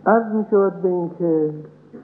عرض می شود به این که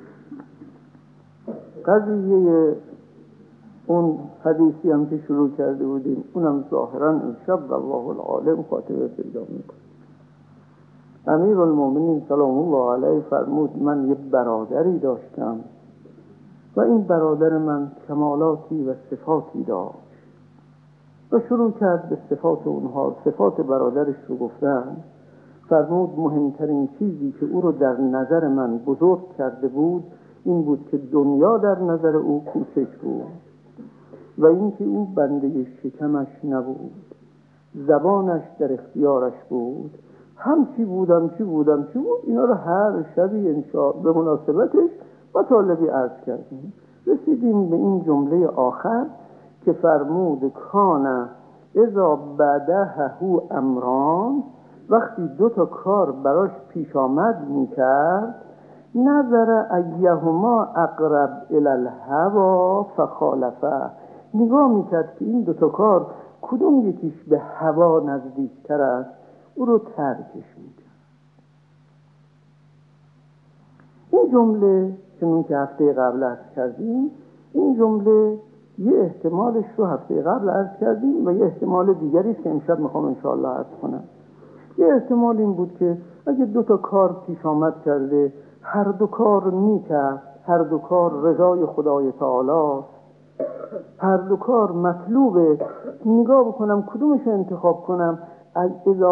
قضیه اون حدیثی هم که شروع کرده بودیم اونم ظاهرا امشب والله العالم خاتمه پیدا میکنه. امیرالمومنین سلام الله علیه فرمود من یه برادری داشتم و این برادر من کمالاتی و صفاتی داشت و شروع کرد به صفات اونها. صفات برادرش رو گفتن. فرمود مهمترین چیزی که او رو در نظر من بزرگ کرده بود این بود که دنیا در نظر او کوچک بود و اینکه او بنده شکمش نبود، زبانش در اختیارش بود، چی بود اینا رو هر شبی انشاء به مناسبتش مطالبی عرض کردیم. رسیدیم به این جمله آخر که فرمود کان اذا بعدهو امران، وقتی دو تا کار براش پیش آمد میکرد نظر ایهما اقرب الی الهوا فخالفه، نگاه میکرد که این دو تا کار کدوم یکیش به هوا نزدیکتر است او رو ترکش میکرد. این جمله چون که هفته قبل عرض کردیم، این جمله یه احتمالش رو هفته قبل عرض کردیم و یه احتمال دیگریش که امشب میخوام انشاءالله عرض کنم. یه احتمال این بود که اگه دو تا کار پیش آمد کرده هر دو کار نیکه، هر دو کار رضای خدای تعالی، هر دو کار مطلوبه، نگاه بکنم کدومش انتخاب کنم. اذا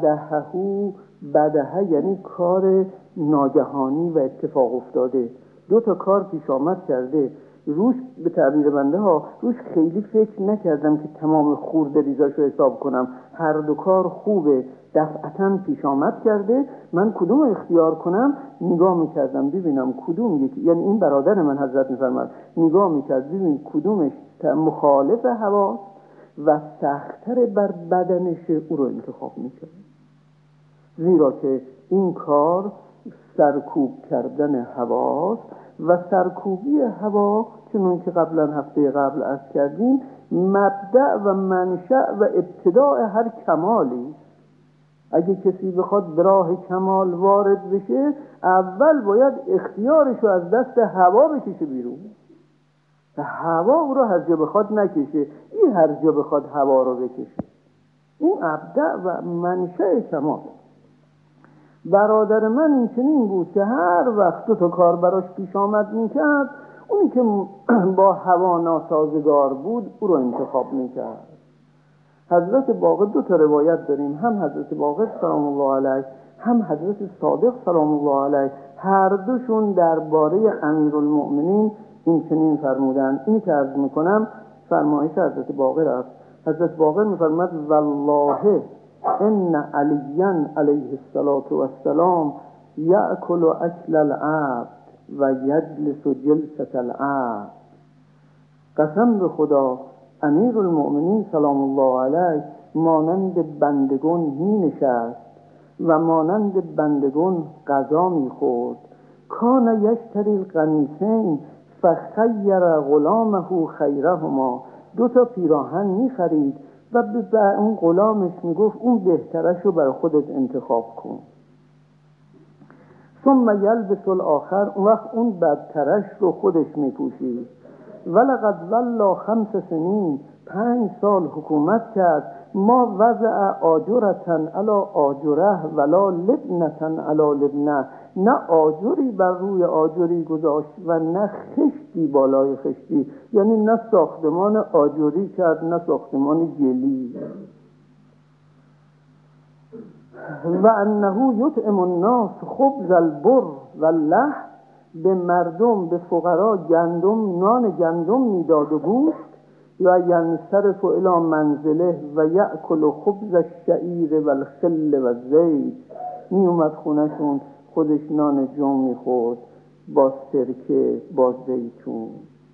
بدهه یعنی کار ناگهانی و اتفاق افتاده، دو تا کار پیش آمد کرده، روش به تعبیر بنده ها روش خیلی فکر نکردم که تمام خورده ریزاشو حساب کنم، هر دو کار خوبه دفعتاً پیش آمد کرده، من کدوم اختیار کنم. نگاه میکردم ببینم کدوم یکی، یعنی این برادر من حضرت میفرماد نگاه میکرد ببین کدومش مخالف هوا و سخت‌تر بر بدنش او رو انتخاب میکرد، زیرا که این کار سرکوب کردن هواست و سرکوبی هوا چون که قبلا هفته قبل عرض کردیم مبدأ و منشأ و ابتداء هر کمالی. اگه کسی بخواد به راه کمال وارد بشه اول باید اختیارشو از دست هوا بکشه بیرون، هوا او رو هر جا بخواد نکشه، این هر جا بخواد هوا رو بکشه. این مبدأ و منشأ کمال. برادر من این چنین بود که هر وقت دو تا کار براش پیش آمد میکرد اونی که با هوا ناسازگار بود او رو انتخاب میکرد. حضرت باقر دو تا روایت داریم، هم حضرت باقر سلام الله علیه هم حضرت صادق سلام الله علیه، هر دوشون درباره امیرالمؤمنین این چنین فرمودن. اینی که عرض میکنم فرمایش حضرت باقر است. حضرت باقر میفرماد والله ان علیاً علیه السلام یأکل اکل العبد و یجلس جلسة العبد. قسم به خدا امیرالمؤمنین سلام الله علیه مانند بندگان می نشست و مانند بندگان غذا می خورد. کان یشتری القمیصین فخیر غلامه خیرهما، دو تا پیراهن می خرید و به اون غلامش می گفت اون بهترش رو برای خودت انتخاب کن. ثم یلبس الاخر، اون وقت اون بدترش رو خودش می پوشید. ولقد ظل 5 سنین، 5 سال حکومت کرد. ما وضع آجرتن علا آجره ولا لبنتن علا لبنه، نه آجری بر روی آجری گذاشت و نه خشتی بالای خشتی، یعنی نه ساختمان آجری کرد نه ساختمان گلی. و انه یطعم الناس خبز البر و اللحم، به مردم به فقرا گندم نان گندم میداد و گوشت. و ینصرف الی منزله و یأکل خبز الشعیر و الخل و الزیت، می اومد خونهشون خودش نان جو میخورد با سرکه با زیتون.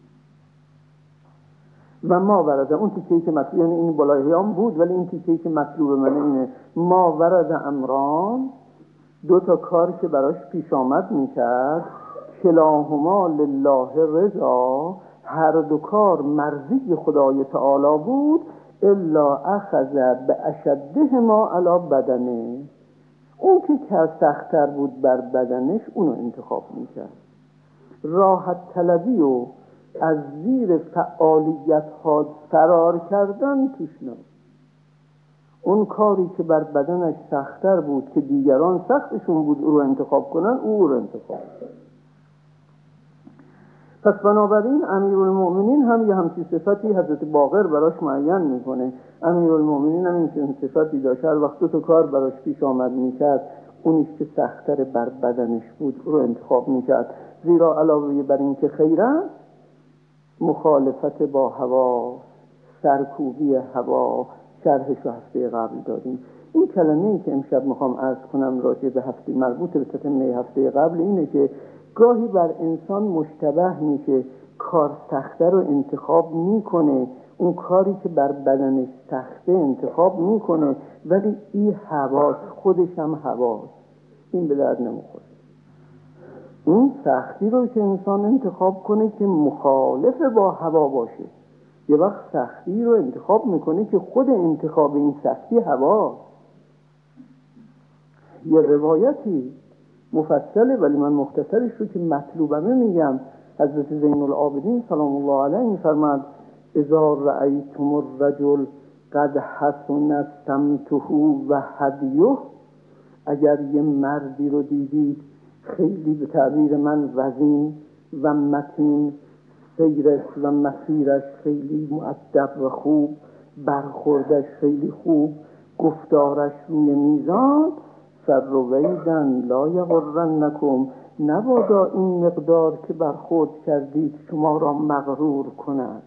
و ما ورده اون تیکه‌ای که مطلوب، یعنی این بالاییام بود ولی این تیکه‌ای که مطلوب من اینه، ما ورده امران، دو تا کار که براش پیش آمد میکرد، کلاهما لله رضا، هر دو کار مرضی خدای تعالی بود، الا اخذ به اشدهما علی بدنه، اون که سخت‌تر بود بر بدنش اونو انتخاب میکرد. راحت طلبی و از زیر فعالیت ها فرار کردن توش نه. اون کاری که بر بدنش سخت‌تر بود که دیگران سختشون بود او رو انتخاب کنن، او رو انتخاب کرد. پس بنابراین امیرالمؤمنین هم یه همچین صفتی حضرت باقر براش معین میکنه. امیرالمؤمنین هم این صفتی داشت، هر وقت دو تا کار براش پیش آمد میکرد اونیش که سخت‌تر بر بدنش بود رو انتخاب میکرد، زیرا علاوه بر این که خیره مخالفت با هوا، سرکوبی هوا، شرحش رو هفته قبل دادیم. این کلمه‌ای که امشب میخوام عرض کنم راجع به هفته مربوط به تتمه هفته قبل اینه که گاهی بر انسان مشتبه میشه کار سخته رو انتخاب میکنه، اون کاری که بر بدنش سخته انتخاب میکنه، ولی این هواست، خودش هم هواست، این به درد نمیخوره. اون سختی رو که انسان انتخاب کنه که مخالف با هوا باشه، یه وقت سختی رو انتخاب میکنه که خود انتخاب این سختی هواست. یه روایتی مفصله ولی من مختصرش رو که مطلوبمه میگم. حضرت زین العابدین سلام الله علیه میفرماد اذا رأیتم الرجل قد حسن سمته و هدیه، اگر یه مردی رو دیدید خیلی به تعبیر من وزین و متین، سیرش و مسیرش خیلی مؤدب و خوب، برخوردش خیلی خوب، گفتارش روی میزان، فرویدن لا یغرنکم، نبادا این مقدار که برخورد کردید شما را مغرور کند.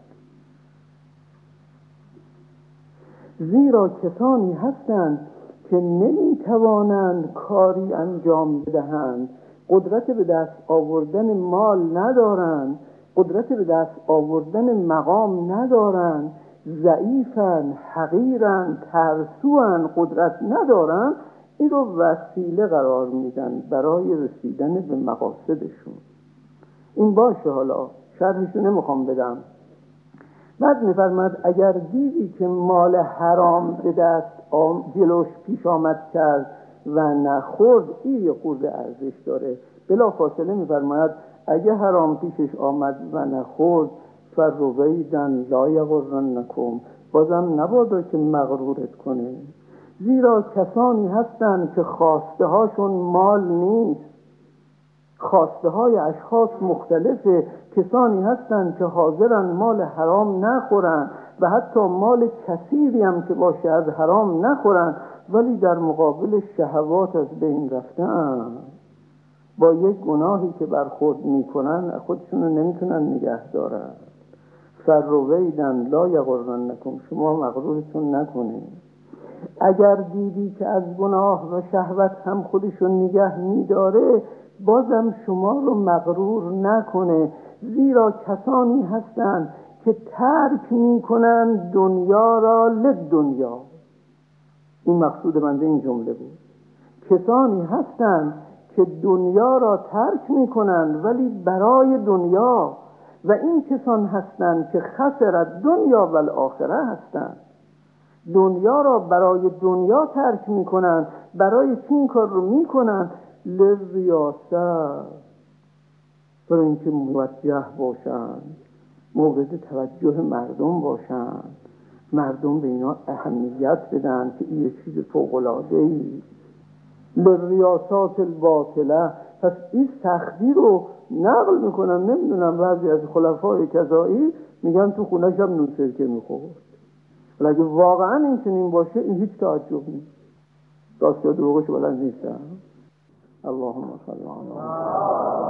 زیرا کسانی هستند که نمیتوانند کاری انجام بدهند، قدرت به دست آوردن مال ندارند، قدرت به دست آوردن مقام ندارند، ضعیفن، حقیرن، ترسوان، قدرت ندارند، این رو وسیله قرار میدن برای رسیدن به مقاصدشون. این باشه، حالا شرحشو نمیخوام بدم. بعد میفرماد اگر دیدی که مال حرام به دست جلوش پیش آمد کرد و نخورد، این یه خورده ارزش داره. بلا فاصله میفرماد اگه حرام پیشش آمد و نخورد، فرویدن لا یغرنکم، بازم نبادا که مغرورت کنه. زیرا کسانی هستند که خواسته هاشون مال نیست، خواسته های اشخاص مختلفه. کسانی هستند که حاضرن مال حرام نخورن و حتی مال کثیری هم که باشه از حرام نخورن، ولی در مقابل شهوات از بین رفتن، با یک گناهی که برخورد میکنن خودشونو نمیتونن نگه دارن. فرویدن لا یغرنکم، شما مغرورتون نکنید. اگر دیدی که از گناه و شهوت هم خودشون نگه میداره، بازم شما رو مغرور نکنه. زیرا کسانی هستند که ترک میکنن دنیا را لدنیا. این مقصود بنده این جمله بود. کسانی هستند که دنیا را ترک میکنن ولی برای دنیا، و این کسان هستند که خسرت دنیا و الاخره هستند. دنیا را برای دنیا ترک میکنن. برای چی این کار رو میکنن؟ لریاست، برای اینکه موجه باشند، مورد توجه مردم باشند، مردم به اینا اهمیت بدن که این چیز فوق‌العاده‌ای. لریاسات الباطله. پس این سختی رو نقل میکنن. نمیدونم بعضی از خلفای کذایی میگن تو خونه شب نون سرکه میخورد. ولی اگه واقعا این چنین باشه این هیچ تعجب نیست. راست یا دروغش بلند نیستم. اللهم صل علی